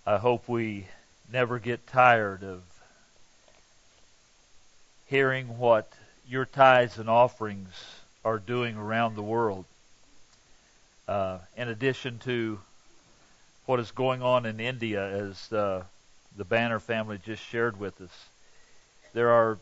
I hope we never get tired of hearing what your tithes and offerings are doing around the world. In addition to what is going on in India, as the Banner family just shared with us, there are,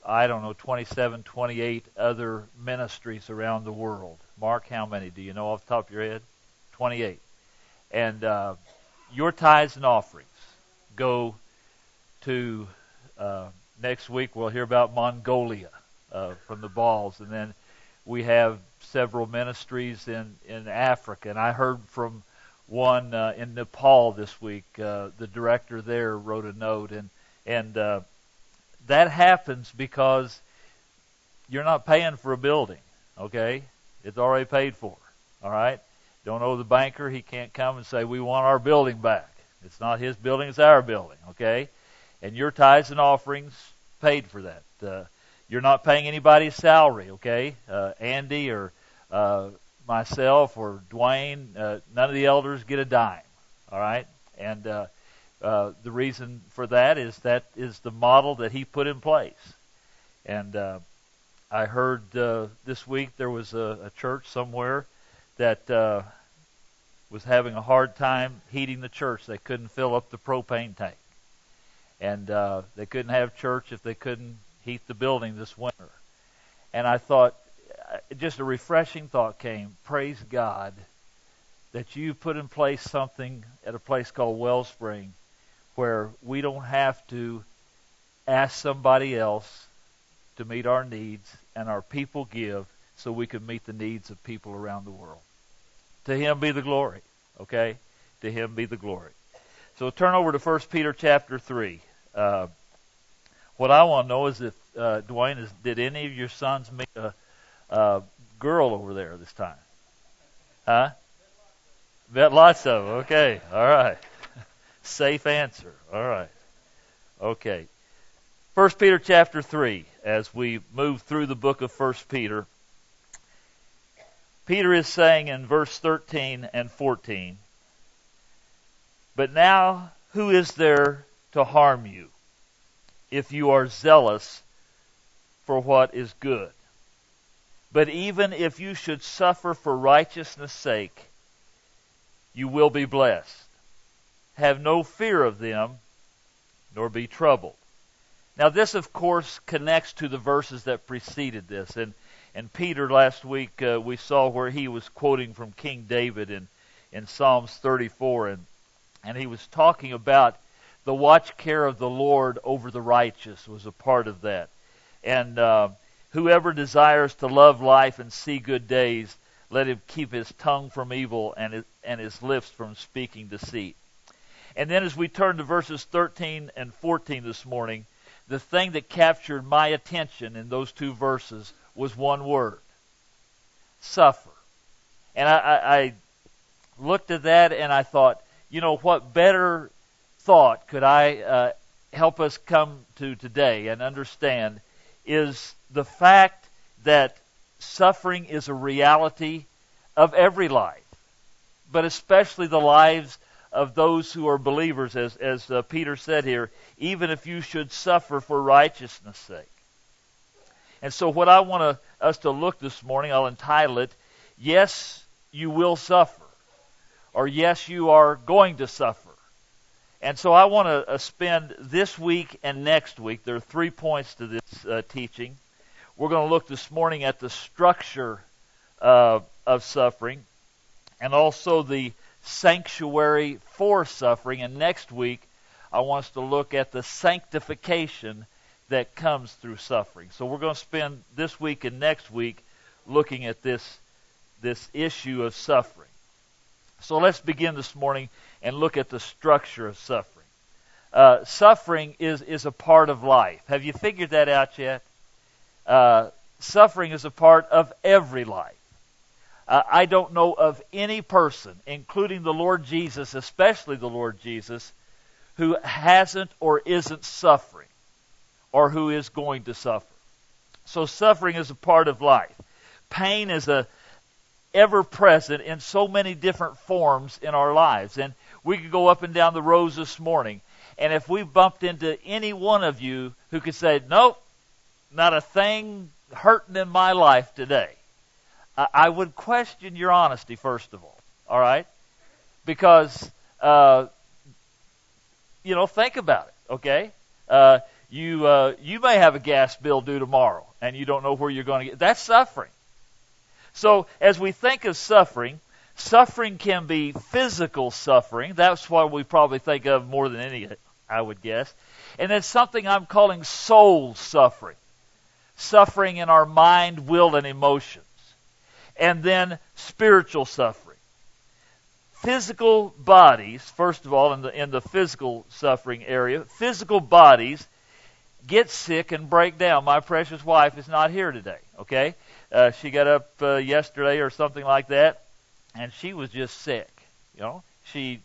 27, 28 other ministries around the world. Mark, how many? Do you know off the top of your head? 28. And your tithes and offerings go to, next week we'll hear about Mongolia from the Balls. And then we have several ministries in Africa. And I heard from one in Nepal this week. The director there wrote a note. And that happens because you're not paying for a building, okay? It's already paid for, all right? Don't owe the banker. He can't come and say, we want our building back. It's not his building, it's our building, okay? And your tithes and offerings paid for that. You're not paying anybody's salary, okay? Andy or myself or Dwayne, none of the elders get a dime, all right? And the reason for that is the model that he put in place. And I heard this week there was a church somewhere that was having a hard time heating the church. They couldn't fill up the propane tank. And they couldn't have church if they couldn't heat the building this winter. And I thought, just a refreshing thought came, praise God that you put in place something at a place called Wellspring where we don't have to ask somebody else to meet our needs, and our people give so we can meet the needs of people around the world. To Him be the glory, okay? To Him be the glory. So turn over to 1 Peter chapter 3. What I want to know is if, Dwayne, did any of your sons meet a girl over there this time? Huh? Bet lots of them. Okay, all right. Safe answer. All right. Okay. 1 Peter chapter 3, as we move through the book of 1 Peter, Peter is saying in verse 13 and 14, but now who is there to harm you if you are zealous for what is good? But even if you should suffer for righteousness' sake, you will be blessed. Have no fear of them, nor be troubled. Now this, of course, connects to the verses that preceded this. And Peter, last week, we saw where he was quoting from King David in Psalms 34. And he was talking about the watch care of the Lord over the righteous was a part of that. And whoever desires to love life and see good days, let him keep his tongue from evil and his lips from speaking deceit. And then as we turn to verses 13 and 14 this morning, the thing that captured my attention in those two verses was one word: suffer. And I looked at that and I thought, what better thought could I help us come to today and understand is the fact that suffering is a reality of every life, but especially the lives of those who are believers, as Peter said here, even if you should suffer for righteousness' sake. And so what I want us to look this morning, I'll entitle it, Yes, You Will Suffer, or Yes, You Are Going to Suffer. And so I want to spend this week and next week, there are 3 points to this teaching. We're going to look this morning at the structure of suffering, and also the sanctuary for suffering. And next week, I want us to look at the sanctification that comes through suffering. So we're going to spend this week and next week looking at this issue of suffering. So let's begin this morning and look at the structure of suffering. Suffering is a part of life. Have you figured that out yet? Suffering is a part of every life. I don't know of any person, including the Lord Jesus, especially the Lord Jesus, who hasn't or isn't suffering, or who is going to suffer. So suffering is a part of life. Pain is ever present in so many different forms in our lives. And We could go up and down the rows this morning, and if we bumped into any one of you who could say, nope, not a thing hurting in my life today, I would question your honesty, first of all right? Because, think about it, okay? You may have a gas bill due tomorrow, and you don't know where you're going to get. That's suffering. So as we think of suffering, suffering can be physical suffering. That's what we probably think of more than any, I would guess. And then something I'm calling soul suffering. Suffering in our mind, will, and emotions. And then spiritual suffering. Physical bodies, first of all, in the physical suffering area, physical bodies get sick and break down. My precious wife is not here today, okay? She got up yesterday or something like that, and she was just sick. She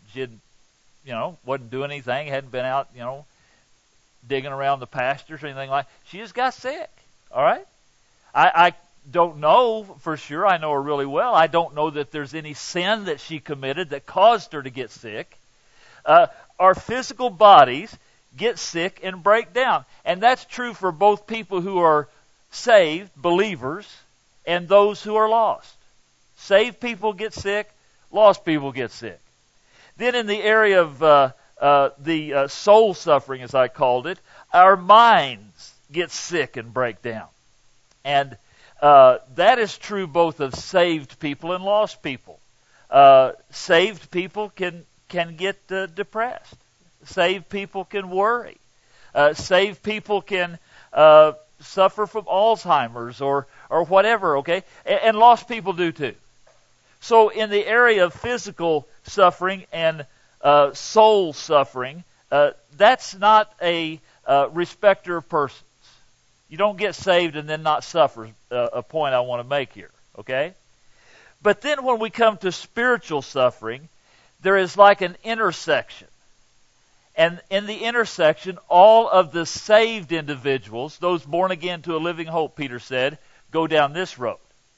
wasn't doing anything, hadn't been out, digging around the pastures or anything like that. She just got sick, all right? I don't know for sure. I know her really well. I don't know that there's any sin that she committed that caused her to get sick. Our physical bodies get sick and break down. And that's true for both people who are saved, believers, and those who are lost. Saved people get sick, lost people get sick. Then in the area of the soul suffering, as I called it, our minds get sick and break down. And that is true both of saved people and lost people. Saved people can get depressed. Saved people can worry. Saved people can suffer from Alzheimer's or whatever, okay? And lost people do too. So in the area of physical suffering and soul suffering, that's not a respecter of persons. You don't get saved and then not suffer, a point I want to make here, okay? But then when we come to spiritual suffering, there is like an intersection. And in the intersection, all of the saved individuals, those born again to a living hope, Peter said, go down this road.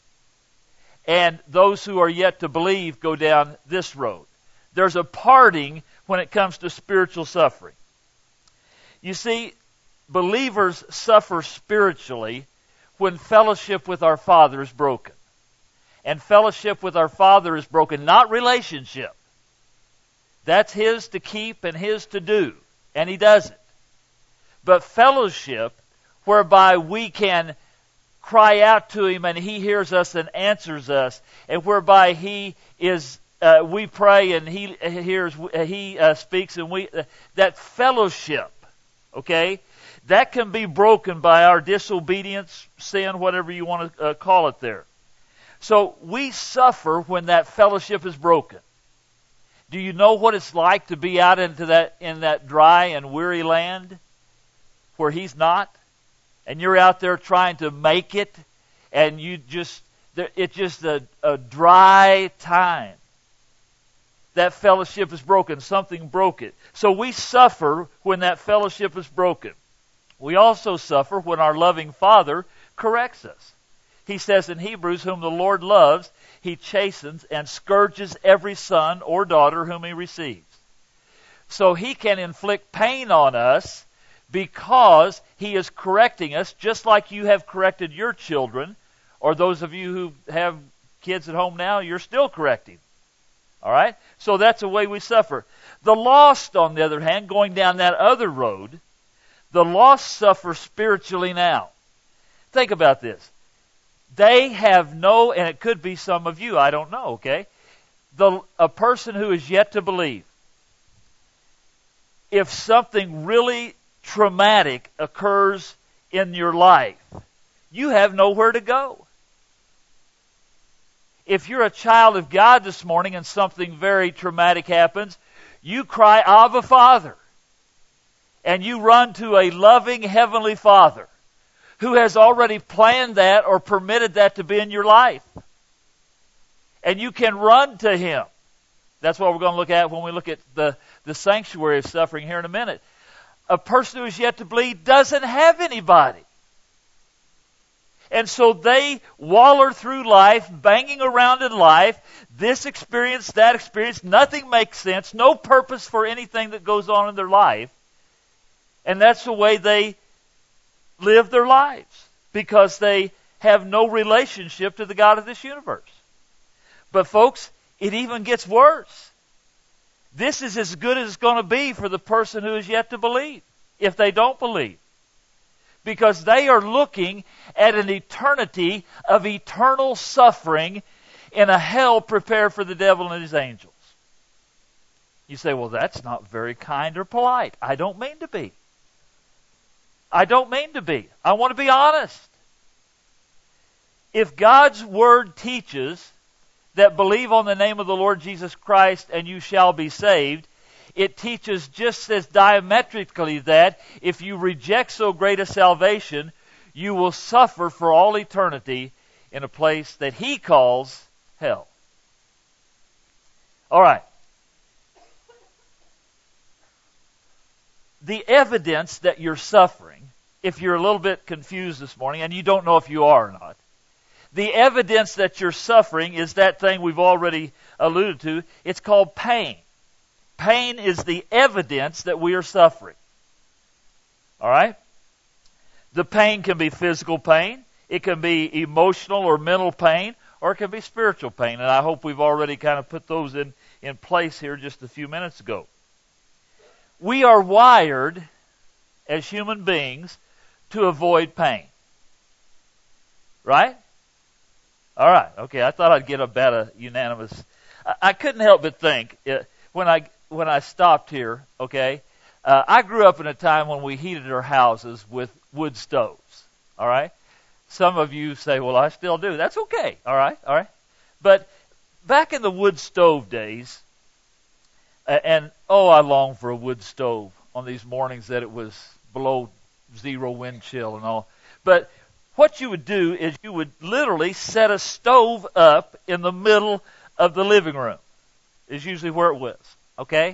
And those who are yet to believe go down this road. There's a parting when it comes to spiritual suffering. You see, believers suffer spiritually when fellowship with our Father is broken. And fellowship with our Father is broken, not relationship. That's His to keep and His to do, and He does it. But fellowship, whereby we can cry out to Him and He hears us and answers us, and whereby He is, we pray and He hears, He speaks, and that fellowship, okay, that can be broken by our disobedience, sin, whatever you want to call it there. So we suffer when that fellowship is broken. Do you know what it's like to be out in that dry and weary land where He's not? And you're out there trying to make it, and it's just a dry time. That fellowship is broken. Something broke it. So we suffer when that fellowship is broken. We also suffer when our loving Father corrects us. He says in Hebrews, whom the Lord loves, He chastens and scourges every son or daughter whom He receives. So He can inflict pain on us because He is correcting us, just like you have corrected your children, or those of you who have kids at home now, you're still correcting. All right? So that's the way we suffer. The lost, on the other hand, going down that other road, the lost suffer spiritually now. Think about this. They have no, and it could be some of you, I don't know, okay? A person who is yet to believe, if something really traumatic occurs in your life, you have nowhere to go. If you're a child of God this morning and something very traumatic happens, you cry, Abba, Father. And you run to a loving Heavenly Father who has already planned that or permitted that to be in your life. And you can run to Him. That's what we're going to look at when we look at the sanctuary of suffering here in a minute. A person who is yet to believe doesn't have anybody. And so they waller through life, banging around in life, this experience, that experience, nothing makes sense, no purpose for anything that goes on in their life. And that's the way they live their lives, because they have no relationship to the God of this universe. But folks, it even gets worse. This is as good as it's going to be for the person who is yet to believe, if they don't believe. Because they are looking at an eternity of eternal suffering in a hell prepared for the devil and his angels. You say, well, that's not very kind or polite. I don't mean to be. I don't mean to be. I want to be honest. If God's Word teaches that believe on the name of the Lord Jesus Christ and you shall be saved, it teaches just as diametrically that if you reject so great a salvation, you will suffer for all eternity in a place that He calls hell. All right. The evidence that you're suffering, if you're a little bit confused this morning, and you don't know if you are or not, the evidence that you're suffering is that thing we've already alluded to. It's called pain. Pain is the evidence that we are suffering. All right? The pain can be physical pain, it can be emotional or mental pain, or it can be spiritual pain. And I hope we've already kind of put those in place here just a few minutes ago. We are wired as human beings to avoid pain. Right? All right. Okay, I thought I'd get about a unanimous. I couldn't help but think when I stopped here. Okay, I grew up in a time when we heated our houses with wood stoves. All right. Some of you say, "Well, I still do." That's okay. All right. All right. But back in the wood stove days, and I long for a wood stove on these mornings that it was below zero wind chill and all. But what you would do is you would literally set a stove up in the middle of the living room. Is usually where it was, okay?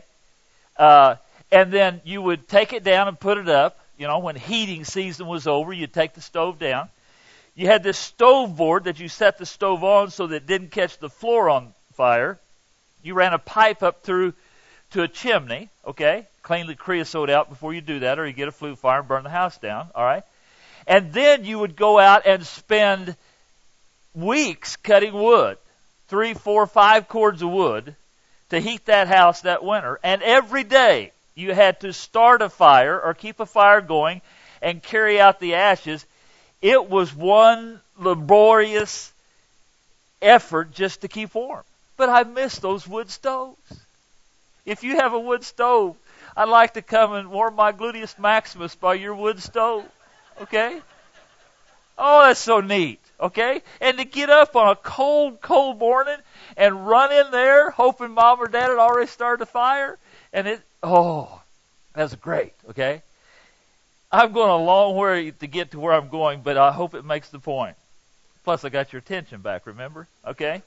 And then you would take it down and put it up. You know, when heating season was over, you'd take the stove down. You had this stove board that you set the stove on so that it didn't catch the floor on fire. You ran a pipe up through to a chimney, okay? Clean the creosote out before you do that, or you get a flue fire and burn the house down, all right? And then you would go out and spend weeks cutting wood, 3, 4, 5 cords of wood to heat that house that winter. And every day you had to start a fire or keep a fire going and carry out the ashes. It was one laborious effort just to keep warm. But I miss those wood stoves. If you have a wood stove, I'd like to come and warm my gluteus maximus by your wood stove. Okay? Oh, that's so neat. Okay? And to get up on a cold, cold morning and run in there hoping Mom or Dad had already started a fire. And that's great. Okay? I'm going a long way to get to where I'm going, but I hope it makes the point. Plus, I got your attention back, remember? Okay?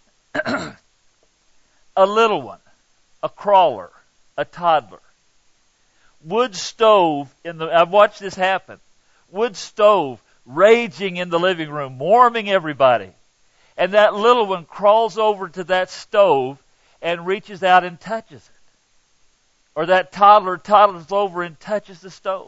A little one, a crawler, a toddler. Wood stove I've watched this happen. Wood stove raging in the living room, warming everybody. And that little one crawls over to that stove and reaches out and touches it. Or that toddler toddles over and touches the stove.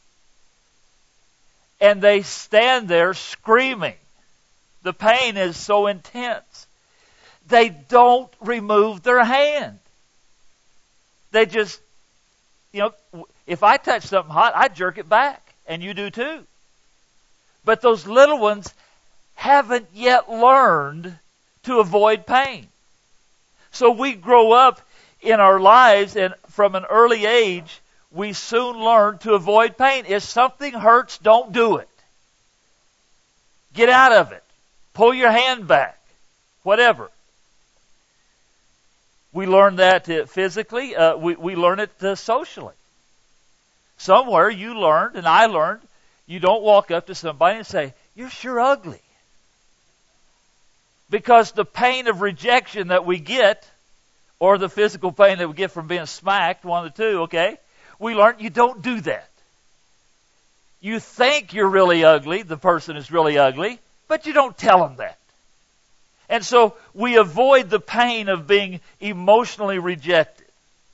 And they stand there screaming. The pain is so intense. They don't remove their hand. They just, if I touch something hot, I jerk it back. And you do too. But those little ones haven't yet learned to avoid pain. So we grow up in our lives, and from an early age, we soon learn to avoid pain. If something hurts, don't do it. Get out of it. Pull your hand back. Whatever. We learn that physically. We learn it socially. Somewhere you learned, and I learned, you don't walk up to somebody and say, "You're sure ugly." Because the pain of rejection that we get, or the physical pain that we get from being smacked, one of the two, okay? We learn you don't do that. You think you're really ugly, the person is really ugly, but you don't tell them that. And so we avoid the pain of being emotionally rejected.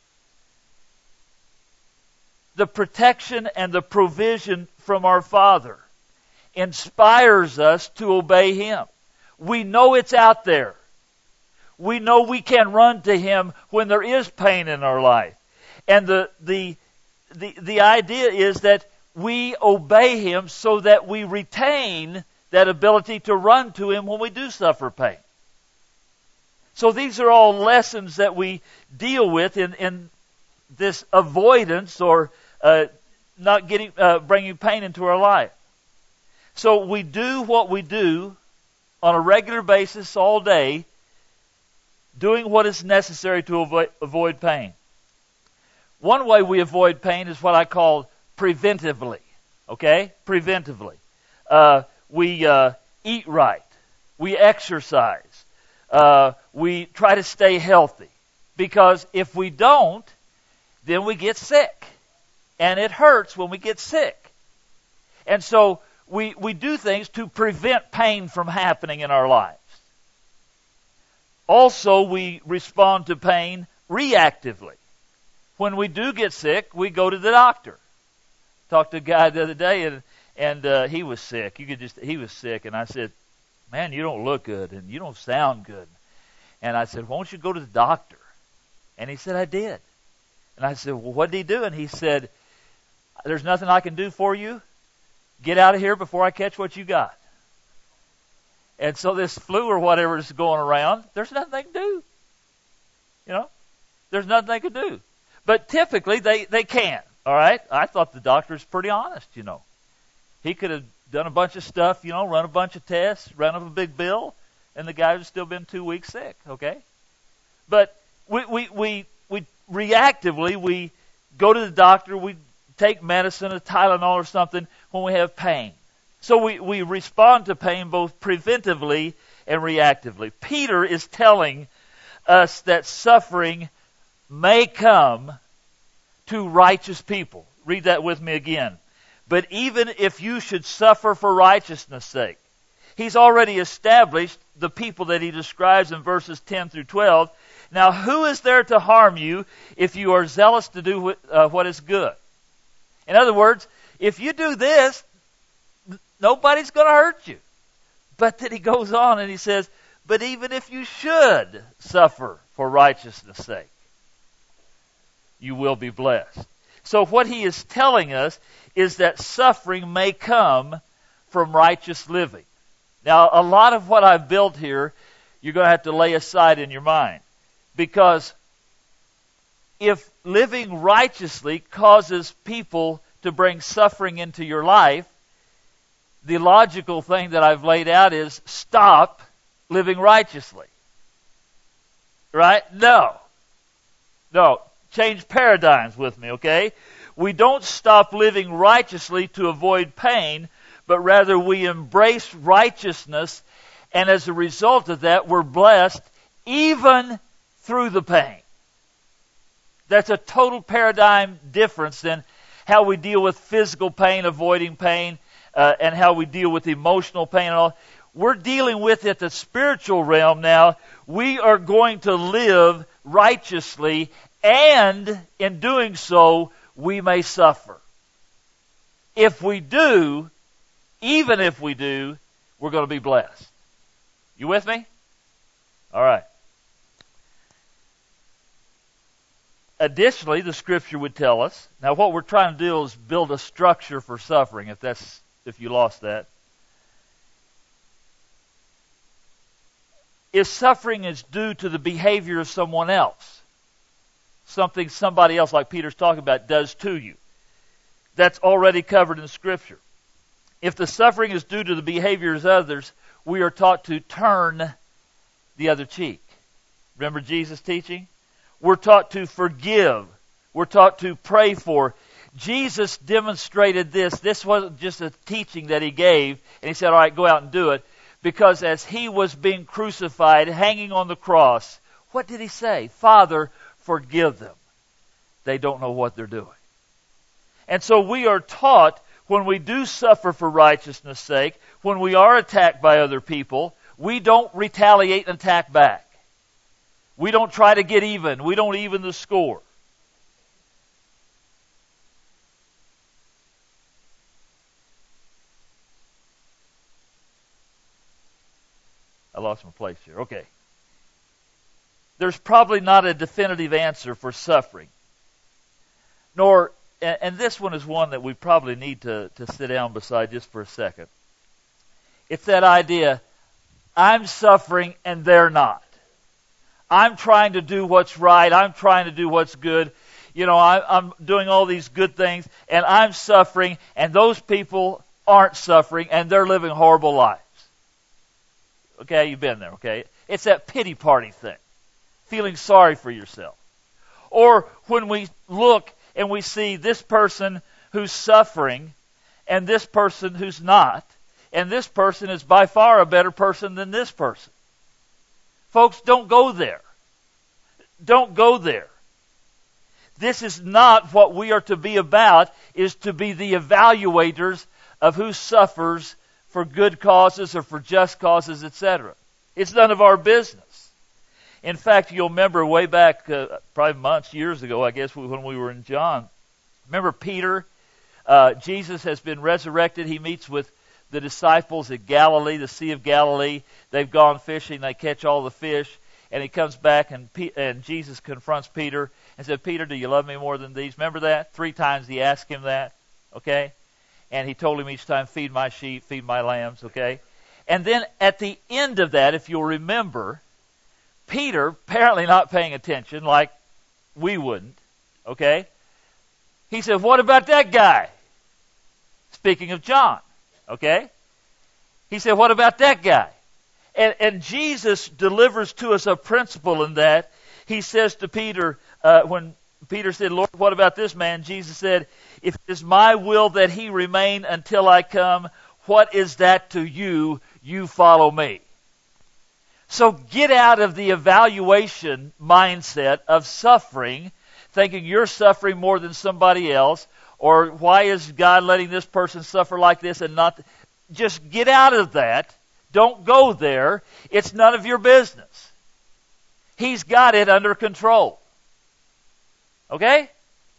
The protection and the provision from our Father inspires us to obey Him. We know it's out there. We know we can run to Him when there is pain in our life. And the idea is that we obey Him so that we retain that ability to run to Him when we do suffer pain. So these are all lessons that we deal with in this avoidance or not bringing pain into our life. So we do what we do on a regular basis all day, doing what is necessary to avoid pain. One way we avoid pain is what I call preventively. Okay? Preventively. We eat right. We exercise. We try to stay healthy. Because if we don't, then we get sick. And it hurts when we get sick. And so we do things to prevent pain from happening in our lives. Also, we respond to pain reactively. When we do get sick, we go to the doctor. Talked to a guy the other day, and he was sick. He was sick, and I said, "Man, you don't look good, and you don't sound good." And I said, "Why don't you go to the doctor?" And he said, "I did." And I said, "Well, what did he do?" And he said, "There's nothing I can do for you. Get out of here before I catch what you got." And so this flu or whatever is going around, there's nothing they can do. You know? There's nothing they can do. But typically they can. All right? I thought the doctor was pretty honest, you know. He could have done a bunch of stuff, you know, run a bunch of tests, run up a big bill, and the guy would have still been 2 weeks sick, okay? But we reactively, we go to the doctor, we take medicine, a Tylenol or something when we have pain. So we respond to pain both preventively and reactively. Peter is telling us that suffering may come to righteous people. Read that with me again. But even if you should suffer for righteousness' sake. He's already established the people that he describes in verses 10 through 12. Now, who is there to harm you if you are zealous to do what is good? In other words, if you do this, nobody's going to hurt you. But then he goes on and he says, but even if you should suffer for righteousness' sake, you will be blessed. So what he is telling us is that suffering may come from righteous living. Now, a lot of what I've built here, you're going to have to lay aside in your mind. Because if living righteously causes people to bring suffering into your life, the logical thing that I've laid out is stop living righteously. Right? No. Change paradigms with me, okay? We don't stop living righteously to avoid pain, but rather we embrace righteousness, and as a result of that, we're blessed even through the pain. That's a total paradigm difference than how we deal with physical pain, avoiding pain, and how we deal with emotional pain and all. We're dealing with it at the spiritual realm now. We are going to live righteously, and in doing so, we may suffer. If we do, even if we do, we're going to be blessed. You with me? All right. Additionally, the scripture would tell us, now what we're trying to do is build a structure for suffering, if you lost that. If suffering is due to the behavior of someone else, something somebody else, like Peter's talking about, does to you, that's already covered in Scripture. If the suffering is due to the behaviors of others, we are taught to turn the other cheek. Remember Jesus' teaching? We're taught to forgive. We're taught to pray for. Jesus demonstrated this. This wasn't just a teaching that he gave, and he said, all right, go out and do it. Because as he was being crucified, hanging on the cross, what did he say? Father, forgive them. They don't know what they're doing. And so we are taught when we do suffer for righteousness' sake, when we are attacked by other people, we don't retaliate and attack back. We don't try to get even. We don't even the score. I lost my place here. Okay. There's probably not a definitive answer for suffering. Nor, and this one is one that we probably need to sit down beside just for a second. It's that idea, I'm suffering and they're not. I'm trying to do what's right. I'm trying to do what's good. I'm doing all these good things and I'm suffering and those people aren't suffering and they're living horrible lives. Okay, you've been there, okay? It's that pity party thing. Feeling sorry for yourself. Or when we look and we see this person who's suffering and this person who's not, and this person is by far a better person than this person. Folks, don't go there. Don't go there. This is not what we are to be about, is to be the evaluators of who suffers for good causes or for just causes, etc. It's none of our business. In fact, you'll remember way back, probably months, years ago, I guess, when we were in John. Remember Peter? Jesus has been resurrected. He meets with the disciples at Galilee, the Sea of Galilee. They've gone fishing. They catch all the fish. And he comes back and Jesus confronts Peter and said, Peter, do you love me more than these? Remember that? 3 times he asked him that. Okay? And he told him each time, feed my sheep, feed my lambs, okay? And then at the end of that, if you'll remember, Peter, apparently not paying attention like we wouldn't, okay? He said, what about that guy? Speaking of John, okay? He said, what about that guy? And Jesus delivers to us a principle in that. He says to Peter, when Peter said, Lord, what about this man? Jesus said, if it is my will that he remain until I come, what is that to you? You follow me. So get out of the evaluation mindset of suffering, thinking you're suffering more than somebody else, or why is God letting this person suffer like this and not... Just get out of that. Don't go there. It's none of your business. He's got it under control. Okay?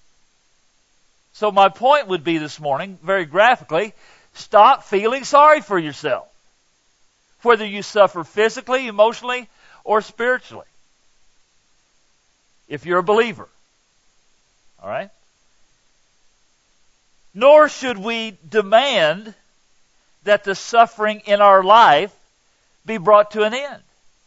So my point would be this morning, very graphically, stop feeling sorry for yourself. Whether you suffer physically, emotionally, or spiritually. If you're a believer. All right? Nor should we demand that the suffering in our life be brought to an end.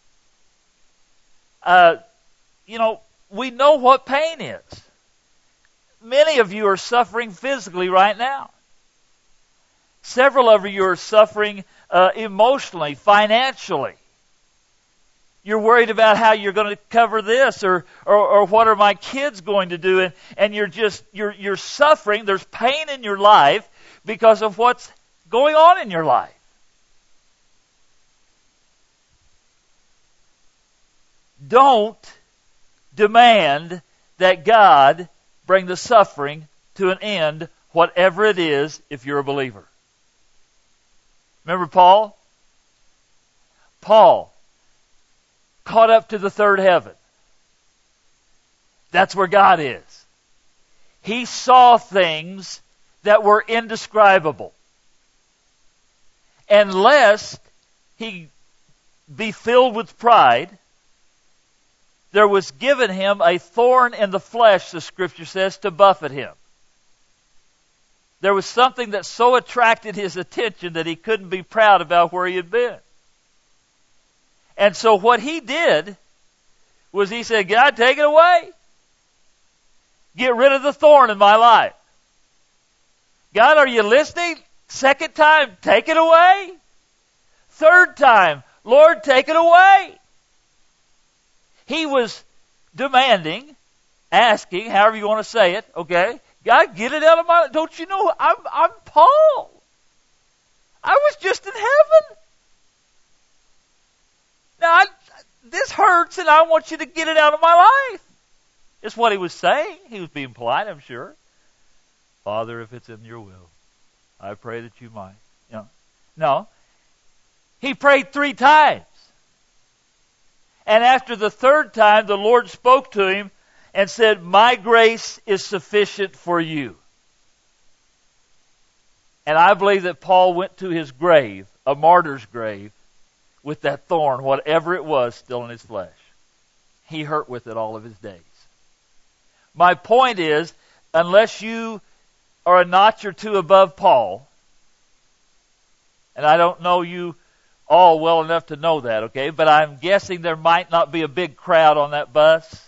We know what pain is. Many of you are suffering physically right now. Several of you are suffering emotionally, financially. You're worried about how you're going to cover this or what are my kids going to do, and you're suffering. There's pain in your life because of what's going on in your life. Don't demand that God bring the suffering to an end, whatever it is, if you're a believer. Remember Paul? Paul, caught up to the third heaven. That's where God is. He saw things that were indescribable. And lest he be filled with pride, there was given him a thorn in the flesh, the Scripture says, to buffet him. There was something that so attracted his attention that he couldn't be proud about where he had been. And so what he did was he said, God, take it away. Get rid of the thorn in my life. God, are you listening? Second time, take it away. Third time, Lord, take it away. He was demanding, asking, however you want to say it, okay? God, get it out of my life. Don't you know, I'm Paul. I was just in heaven. Now, this hurts and I want you to get it out of my life. Is what he was saying. He was being polite, I'm sure. Father, if it's in your will, I pray that you might. No. He prayed 3 times. And after the 3rd time, the Lord spoke to him and said, my grace is sufficient for you. And I believe that Paul went to his grave, a martyr's grave, with that thorn, whatever it was, still in his flesh. He hurt with it all of his days. My point is, unless you are a notch or 2 above Paul, and I don't know you all well enough to know that, okay? But I'm guessing there might not be a big crowd on that bus.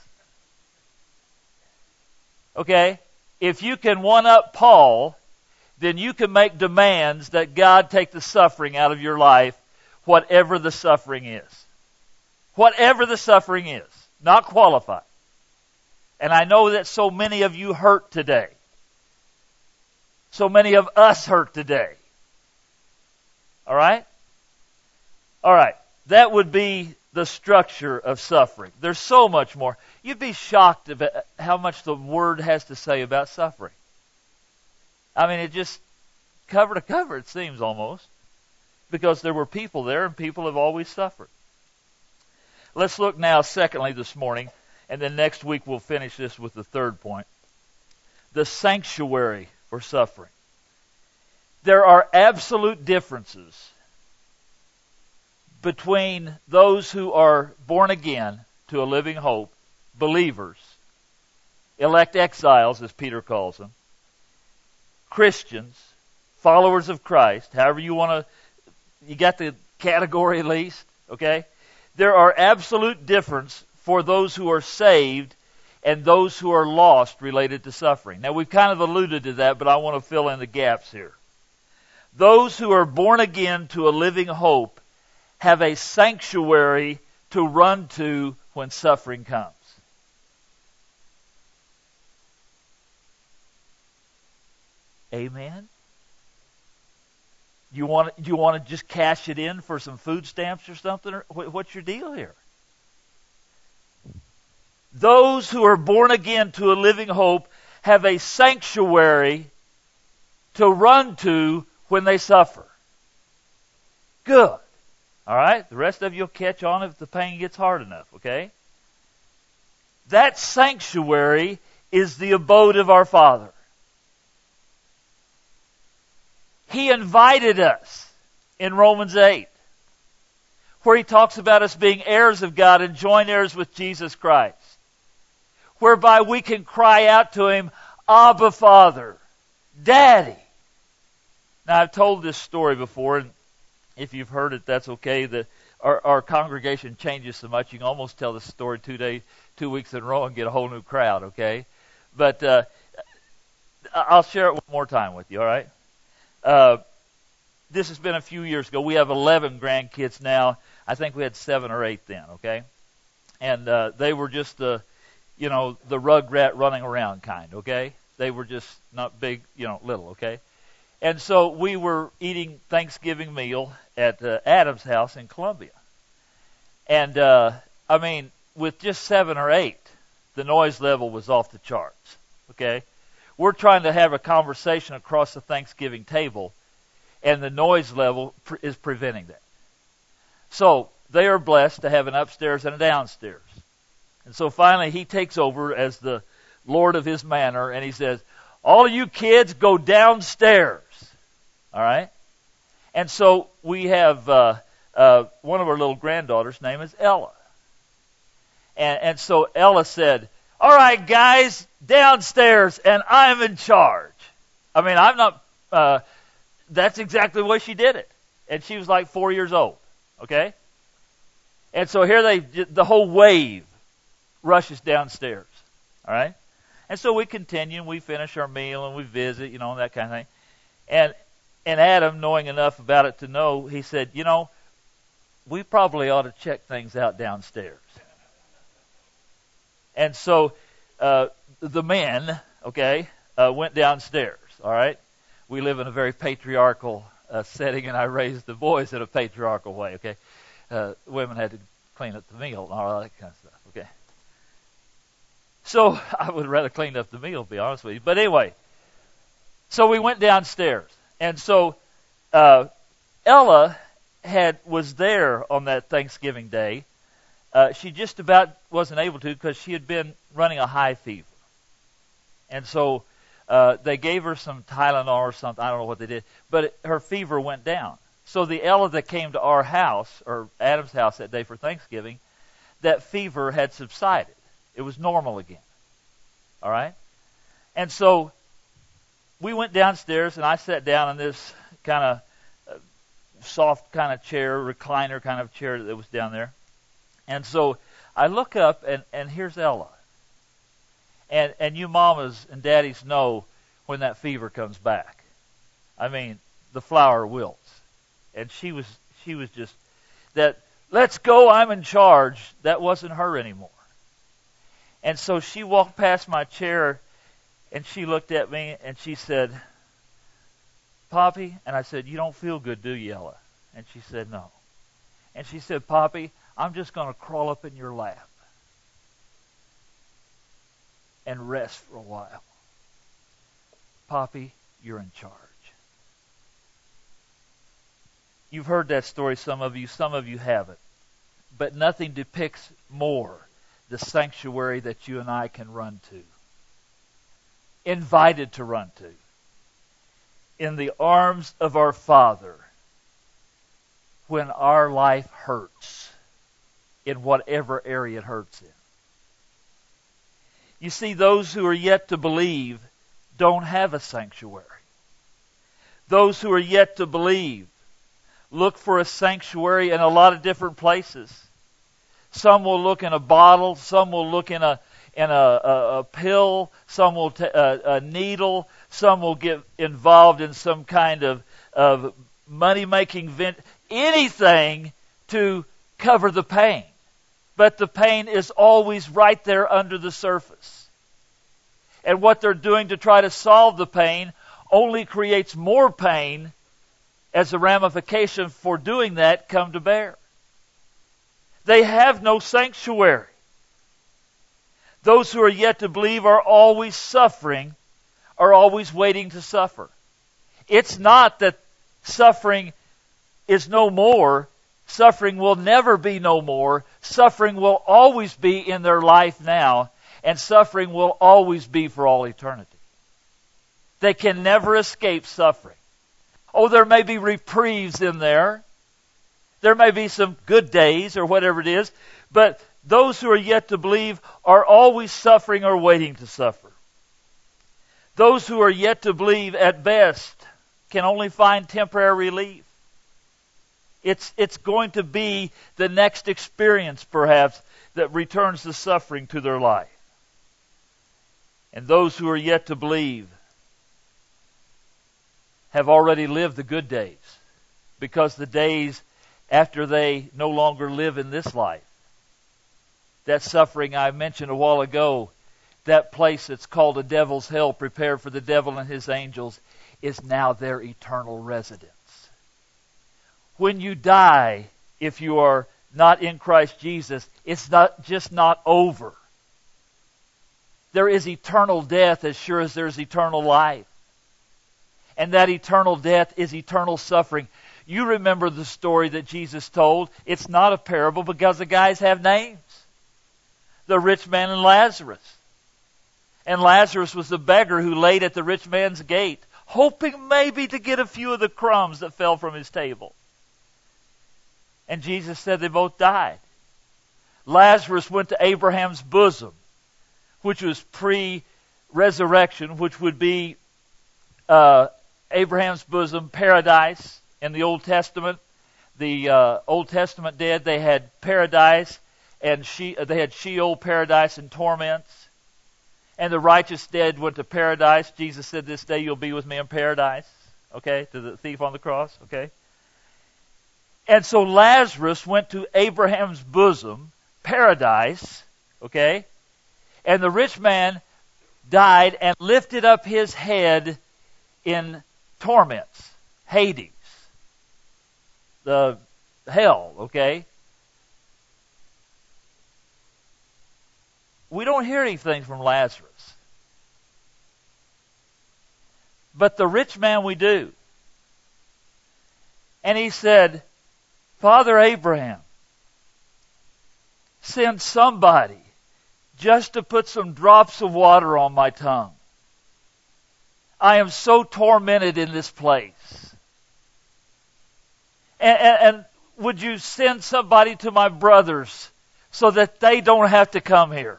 Okay? If you can one-up Paul, then you can make demands that God take the suffering out of your life, whatever the suffering is. Whatever the suffering is. Not qualified. And I know that so many of you hurt today. So many of us hurt today. All right? All right. That would be the structure of suffering. There's so much more. You'd be shocked about how much the Word has to say about suffering. I mean, it just cover to cover, it seems almost. Because there were people there, and people have always suffered. Let's look now, secondly, this morning, and then next week we'll finish this with the 3rd point. The sanctuary for suffering. There are absolute differences between those who are born again to a living hope, believers, elect exiles, as Peter calls them, Christians, followers of Christ, however you want to, you got the category at least, okay? There are absolute difference for those who are saved and those who are lost related to suffering. Now, we've kind of alluded to that, but I want to fill in the gaps here. Those who are born again to a living hope have a sanctuary to run to when suffering comes. Amen? You want to just cash it in for some food stamps or something? Or what's your deal here? Those who are born again to a living hope have a sanctuary to run to when they suffer. Good. All right? The rest of you will catch on if the pain gets hard enough, okay? That sanctuary is the abode of our Father. He invited us in Romans 8, where he talks about us being heirs of God and joint heirs with Jesus Christ, whereby we can cry out to him, Abba, Father, Daddy. Now, I've told this story before, and if you've heard it, that's okay. Our congregation changes so much, you can almost tell the story 2 weeks in a row and get a whole new crowd, okay? But I'll share it one more time with you, all right? This has been a few years ago. We have 11 grandkids now. I think we had 7 or 8 then, okay? And they were just the rugrat running around kind, okay? They were just not big, little, okay? And so we were eating Thanksgiving meal at Adam's house in Columbia. And, with just 7 or 8, the noise level was off the charts, okay? We're trying to have a conversation across the Thanksgiving table, and the noise level is preventing that. So they are blessed to have an upstairs and a downstairs. And so finally he takes over as the Lord of his manor, and he says, all of you kids go downstairs. All right? And so we have one of our little granddaughters' name is Ella. And so Ella said, all right, guys, downstairs, and I'm in charge. I mean, I'm not, that's exactly the way she did it. And she was like 4 years old, okay? And so here the whole wave rushes downstairs, all right? And so we continue, and we finish our meal, and we visit, and that kind of thing. And Adam, knowing enough about it to know, he said, we probably ought to check things out downstairs. And so the men, went downstairs, all right? We live in a very patriarchal setting, and I raised the boys in a patriarchal way, okay? Women had to clean up the meal and all that kind of stuff, okay? So I would rather clean up the meal, to be honest with you. But anyway, so we went downstairs. And so Ella was there on that Thanksgiving day. She just about wasn't able to because she had been running a high fever. And so they gave her some Tylenol or something. I don't know what they did. But her fever went down. So the Ella that came to our house, or Adam's house that day for Thanksgiving, that fever had subsided. It was normal again. All right? And so we went downstairs, and I sat down in this kind of soft kind of chair, recliner kind of chair that was down there. And so I look up, and here's Ella. And you mamas and daddies know when that fever comes back. I mean, the flower wilts. And she was just that, let's go, I'm in charge. That wasn't her anymore. And so she walked past my chair, and she looked at me, and she said, Poppy, and I said, you don't feel good, do you, Ella? And she said, no. And she said, Poppy, I'm just going to crawl up in your lap and rest for a while. Poppy, you're in charge. You've heard that story, some of you haven't. But nothing depicts more the sanctuary that you and I can run to. Invited to run to. In the arms of our Father when our life hurts in whatever area it hurts in. You see, those who are yet to believe don't have a sanctuary. Those who are yet to believe look for a sanctuary in a lot of different places. Some will look in a bottle. Some will look in a pill. Some will a needle. Some will get involved in some kind of money-making anything to cover the pain. But the pain is always right there under the surface. And what they're doing to try to solve the pain only creates more pain as the ramification for doing that come to bear. They have no sanctuary. Those who are yet to believe are always suffering, are always waiting to suffer. It's not that suffering is no more. Suffering will never be no more. Suffering will always be in their life now, and suffering will always be for all eternity. They can never escape suffering. Oh, there may be reprieves in there. There may be some good days or whatever it is, but those who are yet to believe are always suffering or waiting to suffer. Those who are yet to believe at best can only find temporary relief. It's going to be the next experience, perhaps, that returns the suffering to their life. And those who are yet to believe have already lived the good days, because the days after they no longer live in this life, that suffering I mentioned a while ago, that place that's called a devil's hell prepared for the devil and his angels, is now their eternal residence. When you die, if you are not in Christ Jesus, it's not over. There is eternal death as sure as there's eternal life. And that eternal death is eternal suffering. You remember the story that Jesus told. It's not a parable because the guys have names. The rich man and Lazarus. And Lazarus was the beggar who laid at the rich man's gate, hoping maybe to get a few of the crumbs that fell from his table. And Jesus said they both died. Lazarus went to Abraham's bosom, which was pre-resurrection, which would be Abraham's bosom, paradise in the Old Testament. The Old Testament dead, they had paradise, and they had Sheol, paradise, and torments. And the righteous dead went to paradise. Jesus said, this day you'll be with me in paradise. Okay, to the thief on the cross. Okay. And so Lazarus went to Abraham's bosom, paradise. Okay. And the rich man died and lifted up his head in torments, Hades, the hell, okay? We don't hear anything from Lazarus. But the rich man we do. And he said, Father Abraham, send somebody just to put some drops of water on my tongue. I am so tormented in this place. And would you send somebody to my brothers so that they don't have to come here?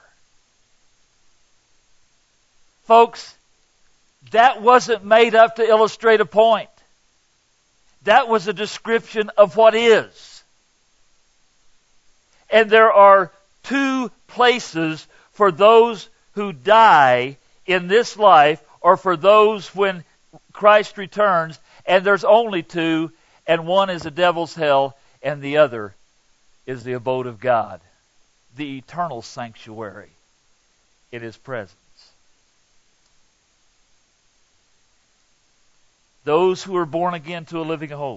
Folks, that wasn't made up to illustrate a point. That was a description of what is. And there are two places for those who die in this life, or for those when Christ returns, and there's only two, and one is the devil's hell, and the other is the abode of God, the eternal sanctuary in His presence. Those who are born again to a living hope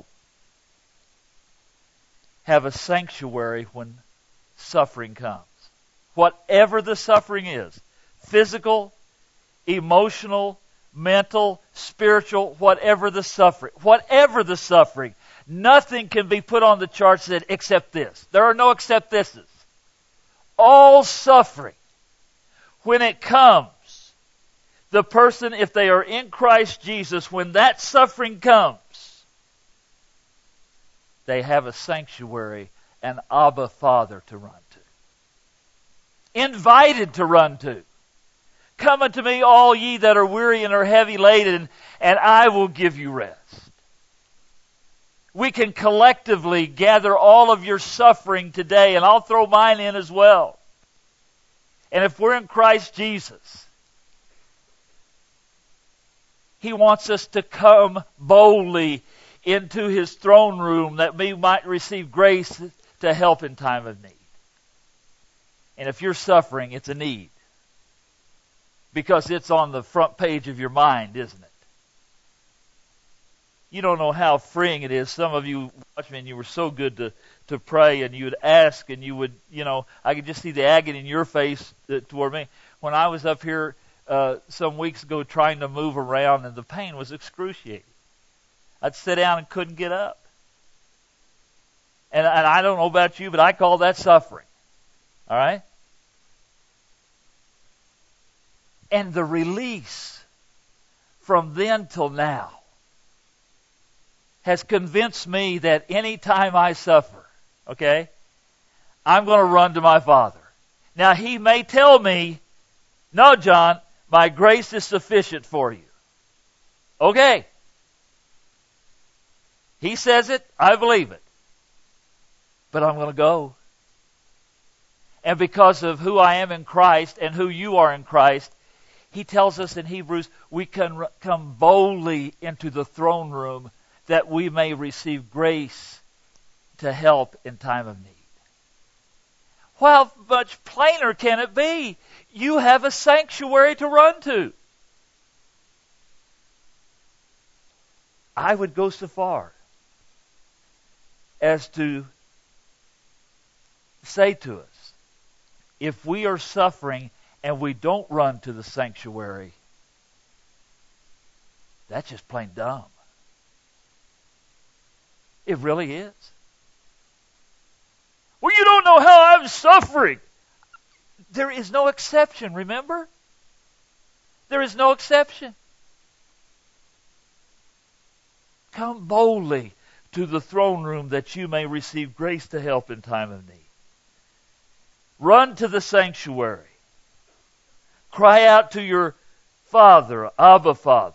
have a sanctuary when suffering comes. Whatever the suffering is, physical, emotional, mental, spiritual, whatever the suffering, nothing can be put on the chart that except this. There are no except thises. All suffering, when it comes, the person, if they are in Christ Jesus, when that suffering comes, they have a sanctuary, an Abba Father to run to. Invited to run to. Come unto me, all ye that are weary and are heavy laden, and I will give you rest. We can collectively gather all of your suffering today, and I'll throw mine in as well. And if we're in Christ Jesus, He wants us to come boldly into His throne room that we might receive grace to help in time of need. And if you're suffering, it's a need. Because it's on the front page of your mind, isn't it? You don't know how freeing it is. Some of you watched me and you were so good to pray, and you would ask, and you would, I could just see the agony in your face toward me. When I was up here some weeks ago trying to move around, and the pain was excruciating. I'd sit down and couldn't get up. And I don't know about you, but I call that suffering. All right? And the release from then till now has convinced me that any time I suffer, okay, I'm going to run to my Father. Now, He may tell me, no, John, my grace is sufficient for you. Okay. He says it, I believe it. But I'm going to go. And because of who I am in Christ and who you are in Christ, He tells us in Hebrews, we can come boldly into the throne room that we may receive grace to help in time of need. How much plainer can it be? You have a sanctuary to run to. I would go so far as to say to us, if we are suffering and we don't run to the sanctuary, that's just plain dumb. It really is. Well, you don't know how I'm suffering. There is no exception, remember? There is no exception. Come boldly to the throne room that you may receive grace to help in time of need. Run to the sanctuary. Cry out to your Father, Abba Father.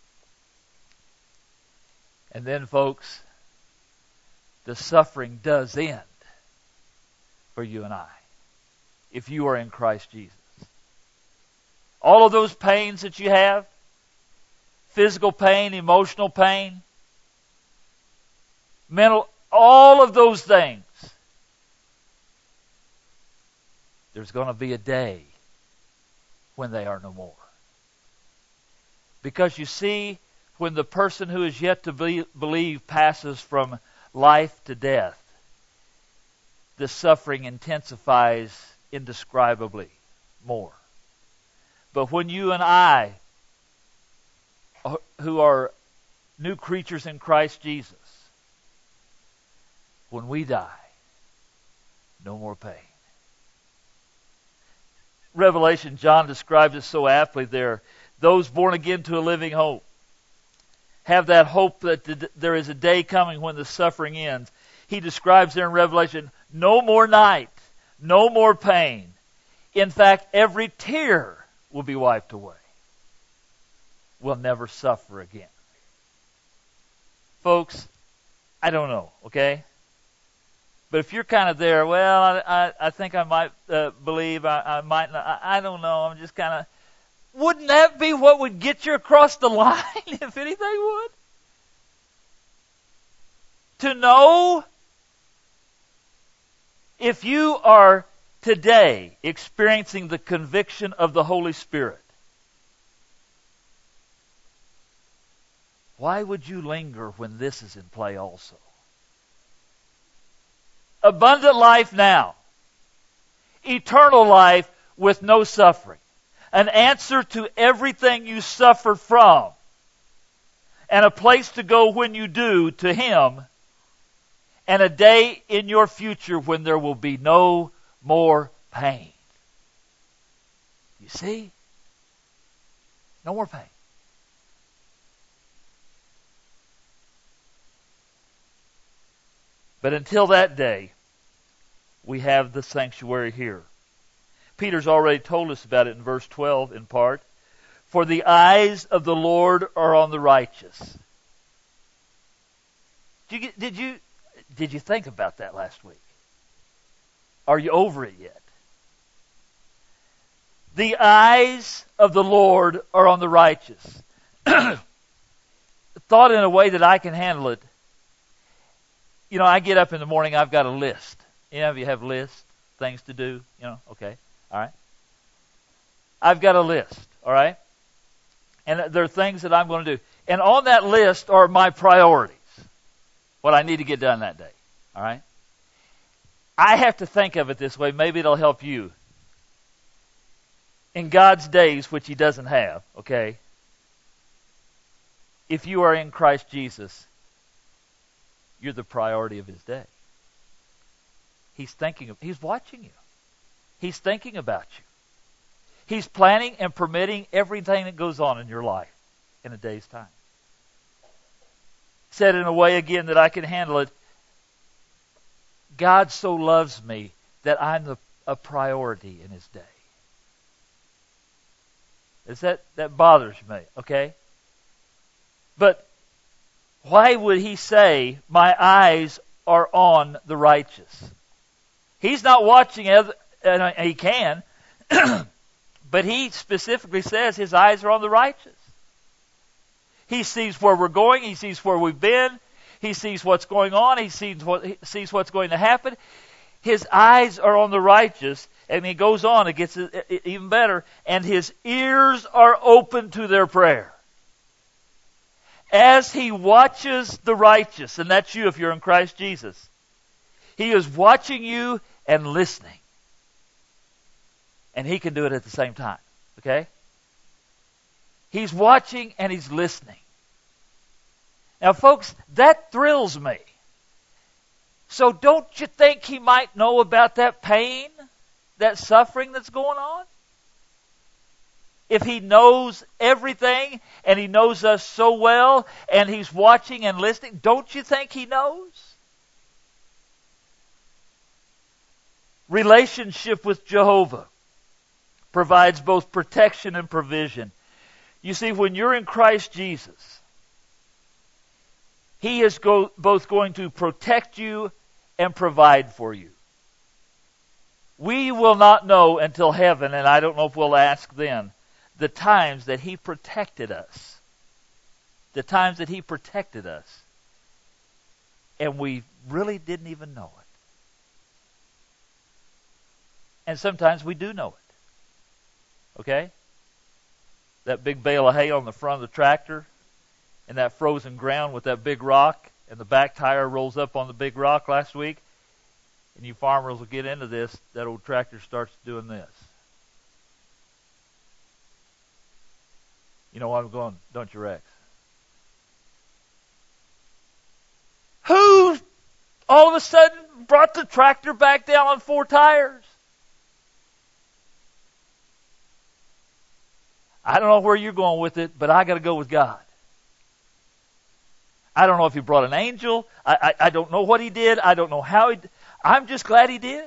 And then, folks, the suffering does end for you and I, if you are in Christ Jesus. All of those pains that you have, physical pain, emotional pain, mental, all of those things, there's going to be a day when they are no more. Because you see, when the person who is yet to believe passes from life to death, the suffering intensifies indescribably more. But when you and I, who are new creatures in Christ Jesus, when we die, no more pain. Revelation, John describes it so aptly there. Those born again to a living hope have that hope that there is a day coming when the suffering ends. He describes there in Revelation, no more night, no more pain. In fact, every tear will be wiped away. We'll never suffer again. Folks, I don't know, okay? But if you're kind of there, well, I think I might believe, I might not, I don't know, I'm just kind of, wouldn't that be what would get you across the line, if anything would? To know if you are today experiencing the conviction of the Holy Spirit, why would you linger when this is in play also? Abundant life now. Eternal life with no suffering. An answer to everything you suffer from. And a place to go when you do to Him. And a day in your future when there will be no more pain. You see? No more pain. But until that day, we have the sanctuary here. Peter's already told us about it in verse 12 in part. For the eyes of the Lord are on the righteous. Did you think about that last week? Are you over it yet? The eyes of the Lord are on the righteous. Thought in a way that I can handle it. You know, I get up in the morning, I've got a list. You know, if you have lists, things to do, you know, okay, all right. I've got a list, all right? And there are things that I'm going to do. And on that list are my priorities, what I need to get done that day, all right? I have to think of it this way. Maybe it'll help you. In God's days, which He doesn't have, okay, if you are in Christ Jesus, you're the priority of His day. He's watching you. He's thinking about you. He's planning and permitting everything that goes on in your life in a day's time. Said in a way again that I can handle it, God so loves me that I'm a priority in His day. That bothers me, okay? But why would He say, my eyes are on the righteous? He's not watching, and He can, but He specifically says His eyes are on the righteous. He sees where we're going. He sees where we've been. He sees what's going on. He sees what's going to happen. His eyes are on the righteous, and He goes on, it gets even better, and His ears are open to their prayer. As He watches the righteous, and that's you if you're in Christ Jesus, He is watching you and listening. And He can do it at the same time. Okay? He's watching and He's listening. Now, folks, that thrills me. So don't you think He might know about that pain, that suffering that's going on? If He knows everything and He knows us so well and He's watching and listening, don't you think He knows? Relationship with Jehovah provides both protection and provision. You see, when you're in Christ Jesus, He is both going to protect you and provide for you. We will not know until heaven, and I don't know if we'll ask then, the times that He protected us. The times that He protected us. And we really didn't even know it. And sometimes we do know it. Okay? That big bale of hay on the front of the tractor, and that frozen ground with that big rock, and the back tire rolls up on the big rock last week, and you farmers will get into this, that old tractor starts doing this. You know what I'm going, don't you, Rex? Who all of a sudden brought the tractor back down on 4 tires. I don't know where you're going with it, but I got to go with God. I don't know if he brought an angel. I don't know what he did. I don't know how he did. I'm just glad he did.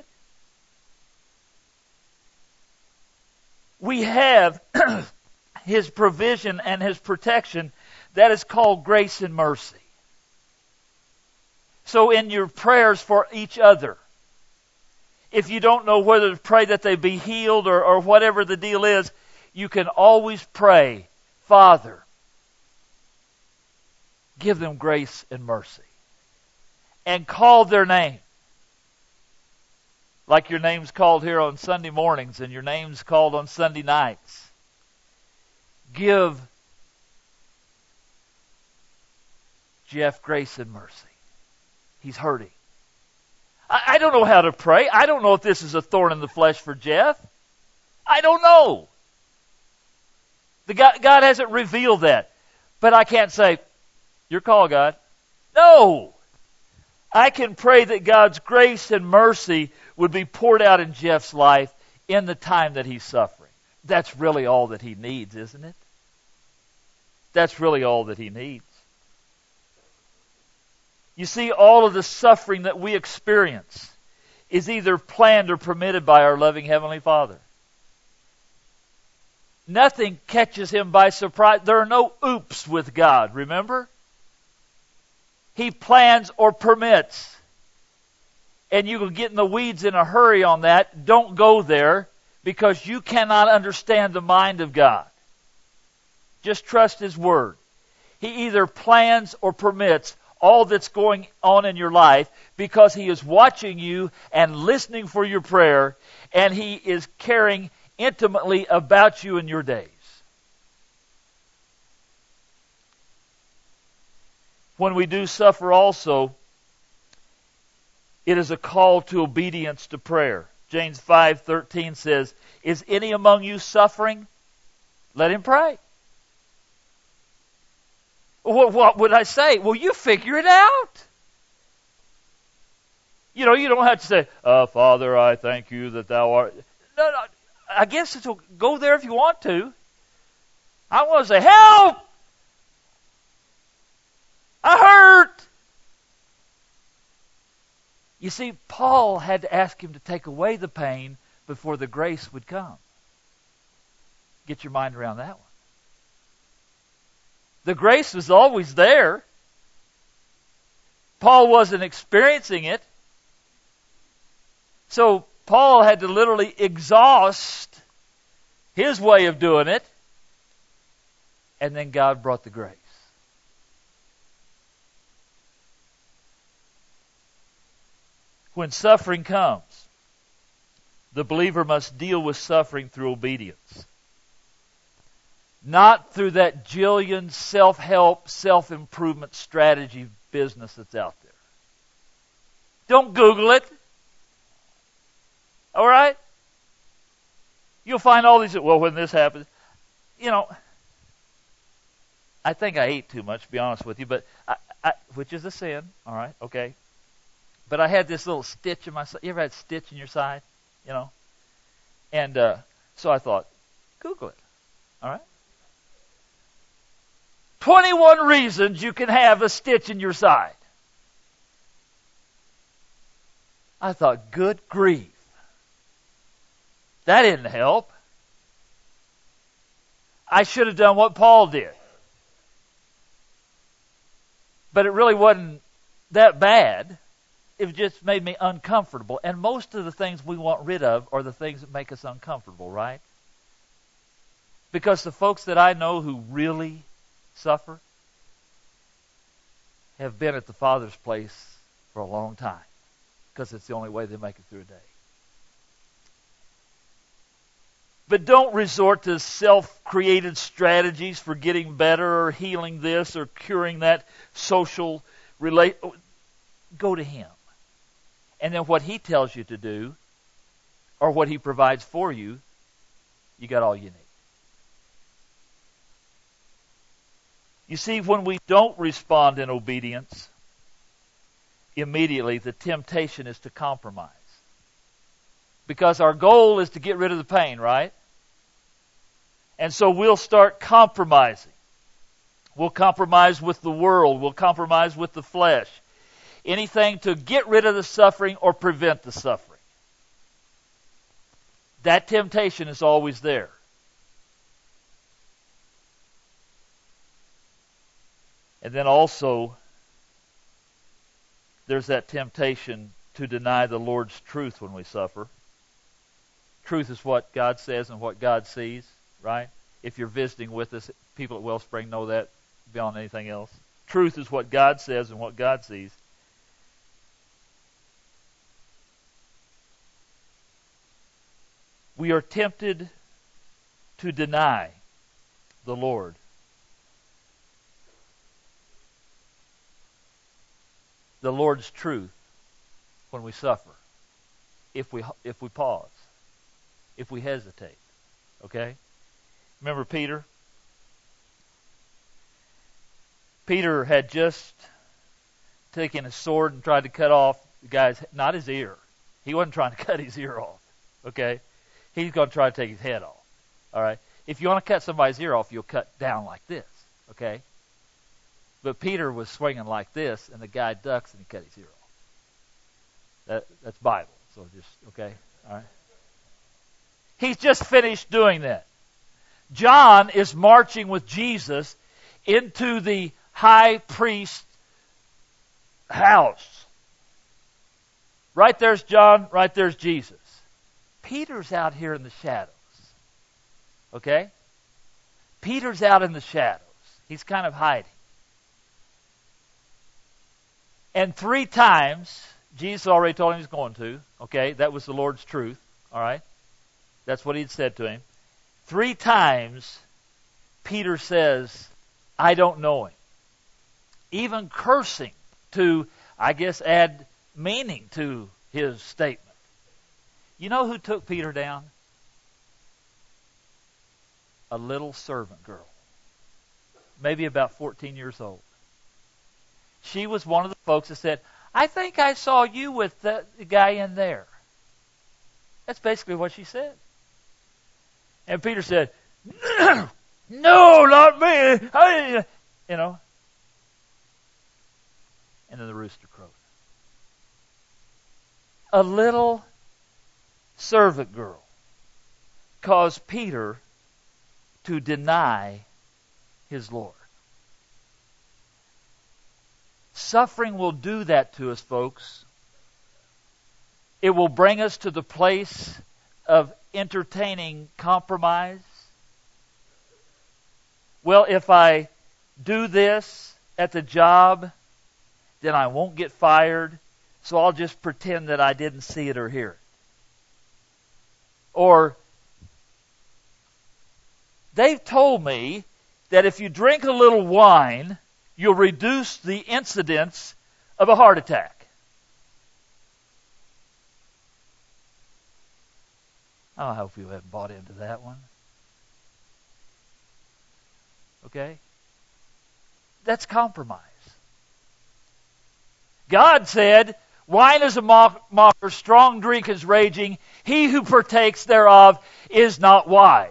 We have his provision and his protection that is called grace and mercy. So in your prayers for each other, if you don't know whether to pray that they be healed or whatever the deal is, you can always pray, Father, give them grace and mercy. And call their name. Like your name's called here on Sunday mornings and your name's called on Sunday nights. Give Jeff grace and mercy. He's hurting. I don't know how to pray. I don't know if this is a thorn in the flesh for Jeff. I don't know. God hasn't revealed that. But I can't say, your call, God. No. I can pray that God's grace and mercy would be poured out in Jeff's life in the time that he's suffering. That's really all that he needs, isn't it? That's really all that he needs. You see, all of the suffering that we experience is either planned or permitted by our loving Heavenly Father. Nothing catches him by surprise. There are no oops with God, remember? He plans or permits. And you can get in the weeds in a hurry on that. Don't go there because you cannot understand the mind of God. Just trust His Word. He either plans or permits all that's going on in your life because He is watching you and listening for your prayer, and He is caring intimately about you in your days. When we do suffer also, it is a call to obedience to prayer. James 5:13 says, "Is any among you suffering? Let him pray." What would I say? Well, you figure it out. You don't have to say, Father, I thank you that thou art... No, I guess it'll go there if you want to. I want to say, help! I hurt! You see, Paul had to ask him to take away the pain before the grace would come. Get your mind around that one. The grace was always there. Paul wasn't experiencing it. So Paul had to literally exhaust his way of doing it. And then God brought the grace. When suffering comes, the believer must deal with suffering through obedience. Not through that jillion self-help, self-improvement strategy business that's out there. Don't Google it. All right? You'll find all these, well, when this happens, I think I ate too much, to be honest with you, but which is a sin, all right, okay. But I had this little stitch in my side. You ever had a stitch in your side? And so I thought, Google it, all right? 21 reasons you can have a stitch in your side. I thought, good grief. That didn't help. I should have done what Paul did. But it really wasn't that bad. It just made me uncomfortable. And most of the things we want rid of are the things that make us uncomfortable, right? Because the folks that I know who really suffer have been at the Father's place for a long time. Because it's the only way they make it through a day. But don't resort to self-created strategies for getting better or healing this or curing that social Go to Him. And then what He tells you to do or what He provides for you, you got all you need. You see, when we don't respond in obedience, immediately the temptation is to compromise. Because our goal is to get rid of the pain, right? And so we'll start compromising. We'll compromise with the world. We'll compromise with the flesh. Anything to get rid of the suffering or prevent the suffering. That temptation is always there. And then also, there's that temptation to deny the Lord's truth when we suffer. Truth is what God says and what God sees, right? If you're visiting with us, people at Wellspring know that beyond anything else. Truth is what God says and what God sees. We are tempted to deny the Lord. The Lord's truth when we suffer. If we pause. If we hesitate. Okay? Remember Peter? Peter had just taken a sword and tried to cut off the guy's, not his ear. He wasn't trying to cut his ear off. Okay? He's going to try to take his head off. All right? If you want to cut somebody's ear off, you'll cut down like this. Okay? But Peter was swinging like this, and the guy ducks and he cut his ear off. That's Bible. So just, okay? All right? He's just finished doing that. John is marching with Jesus into the high priest's house. Right there's John, right there's Jesus. Peter's out here in the shadows. Okay? Peter's out in the shadows. He's kind of hiding. And 3 times, Jesus already told him he's going to. Okay? That was the Lord's truth. All right? That's what he'd said to him. 3 times, Peter says, I don't know him. Even cursing to, I guess, add meaning to his statement. You know who took Peter down? A little servant girl. Maybe about 14 years old. She was one of the folks that said, I think I saw you with the guy in there. That's basically what she said. And Peter said, no, not me. You know. And then the rooster crowed. A little servant girl caused Peter to deny his Lord. Suffering will do that to us, folks. It will bring us to the place of entertaining compromise. Well, if I do this at the job, then I won't get fired, so I'll just pretend that I didn't see it or hear it. Or, they've told me that if you drink a little wine, you'll reduce the incidence of a heart attack. I hope you haven't bought into that one. Okay? That's compromise. God said, wine is a mocker, strong drink is raging. He who partakes thereof is not wise.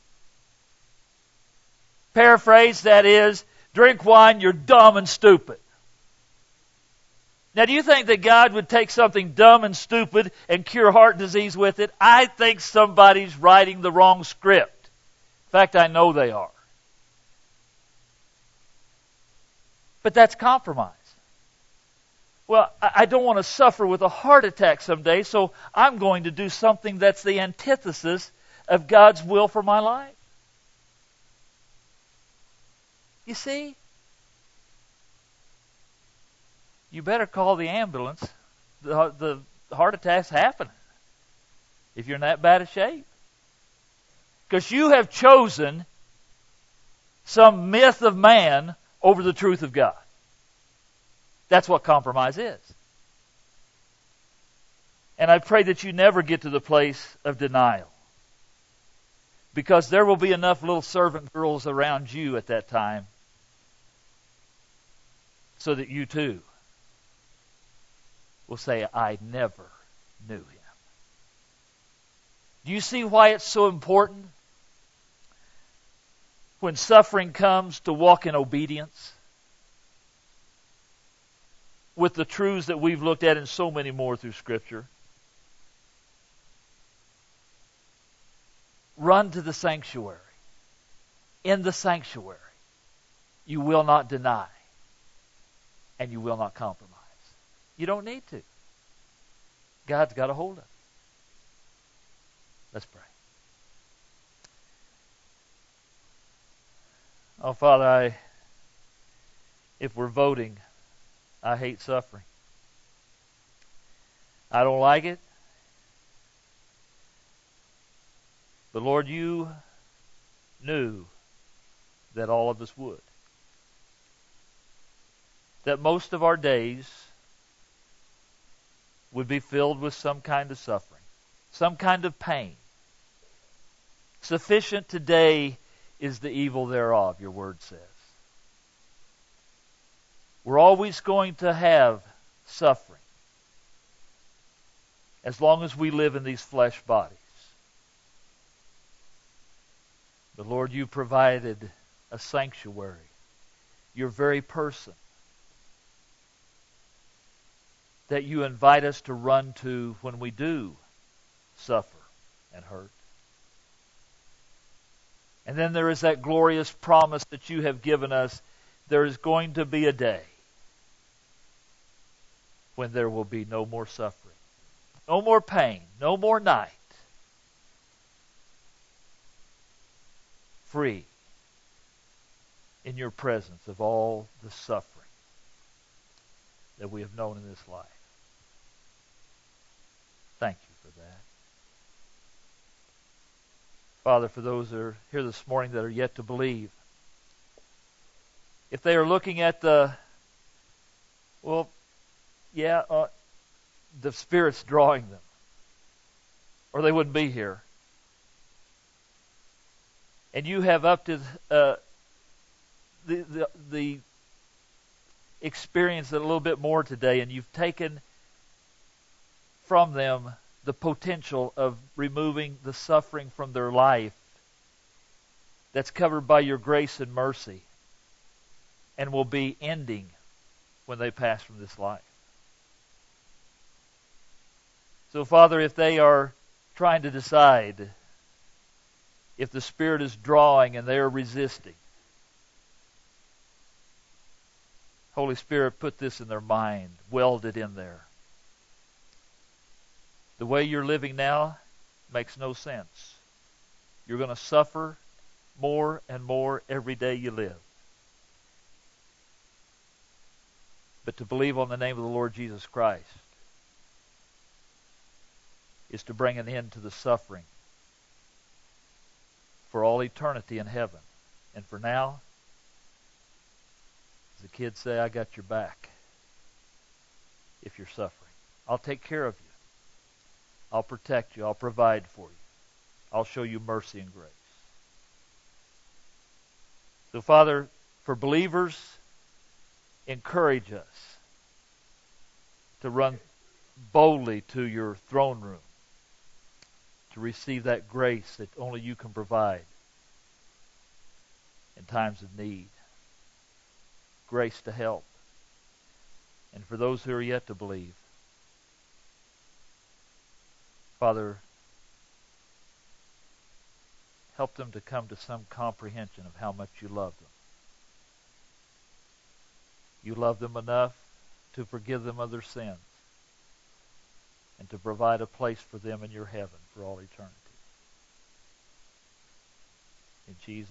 Paraphrase, that is, drink wine, you're dumb and stupid. Now, do you think that God would take something dumb and stupid and cure heart disease with it? I think somebody's writing the wrong script. In fact, I know they are. But that's compromise. Well, I don't want to suffer with a heart attack someday, so I'm going to do something that's the antithesis of God's will for my life. You see? You better call the ambulance. The heart attack's happening if you're in that bad a shape. Because you have chosen some myth of man over the truth of God. That's what compromise is. And I pray that you never get to the place of denial. Because there will be enough little servant girls around you at that time so that you too will say, I never knew him. Do you see why it's so important when suffering comes to walk in obedience with the truths that we've looked at and so many more through Scripture? Run to the sanctuary. In the sanctuary, you will not deny and you will not compromise. You don't need to. God's got a hold of it. Let's pray. Oh, Father, if we're voting, I hate suffering. I don't like it. But Lord, you knew that all of us would. That most of our days would be filled with some kind of suffering, some kind of pain. Sufficient today is the evil thereof, your word says. We're always going to have suffering as long as we live in these flesh bodies. But Lord, you provided a sanctuary, your very person, that you invite us to run to when we do suffer and hurt. And then there is that glorious promise that you have given us. There is going to be a day when there will be no more suffering, no more pain, no more night. Free in your presence of all the suffering that we have known in this life. Thank you for that. Father, for those that are here this morning that are yet to believe, if they are looking at the Spirit's drawing them, or they wouldn't be here. And you have up to the experience a little bit more today, and you've taken from them the potential of removing the suffering from their life that's covered by your grace and mercy and will be ending when they pass from this life. So, Father, if they are trying to decide if the Spirit is drawing and they are resisting, Holy Spirit, put this in their mind, weld it in there. The way you're living now makes no sense. You're going to suffer more and more every day you live. But to believe on the name of the Lord Jesus Christ is to bring an end to the suffering for all eternity in heaven. And for now, as the kids say, I got your back if you're suffering. I'll take care of you. I'll protect you. I'll provide for you. I'll show you mercy and grace. So, Father, for believers, encourage us to run boldly to your throne room to receive that grace that only you can provide in times of need. Grace to help. And for those who are yet to believe, Father, help them to come to some comprehension of how much you love them. You love them enough to forgive them of their sins and to provide a place for them in your heaven for all eternity. In Jesus'